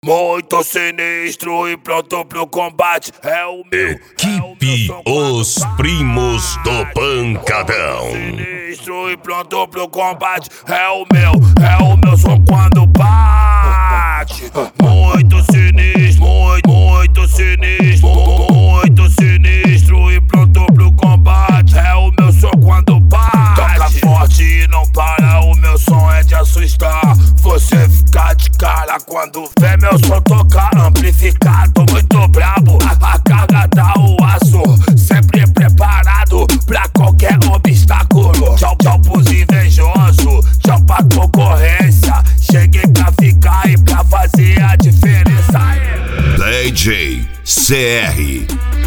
Muito sinistro e pronto pro combate. É o meu. Equipe Os Primos do Pancadão. Sinistro e pronto pro combate. É o meu som quando bate. Muito sinistro, muito sinistro, muito sinistro e pronto pro combate. É o meu som quando bate. Toca forte e não para, o meu som é de assustar. Você fica de cara quando vê meu som tocar amplificado, muito brabo. A carga dá o aço, sempre preparado pra qualquer obstáculo. Tchau, tchau pros invejosos, tchau pra concorrência. Cheguei pra ficar e pra fazer a diferença. DJ CR